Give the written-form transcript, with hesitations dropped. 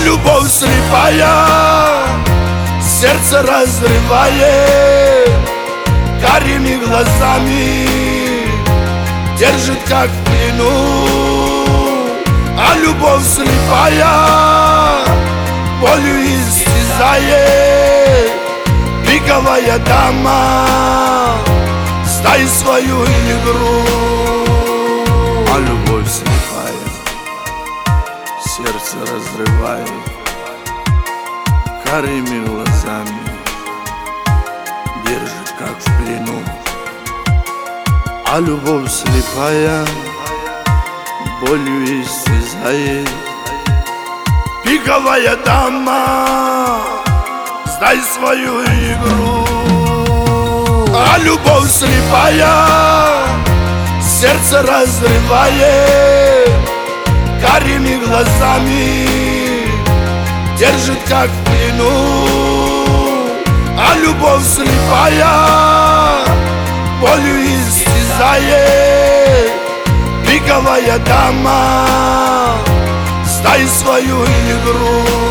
любовь слепая сердце разрывает, карими глазами держит как в плену. А любовь слепая болью истязает, пиковая дама, стай свою игру. А любовь слепая сердце разрывает, карими глазами держит как в плену. А любовь слепая болью истязает, пиковая дама, сдай свою игру. А любовь слепая сердце разрывает, карими глазами держит как в плену. А любовь слепая болью истязает, пиковая дама, стай свою игру.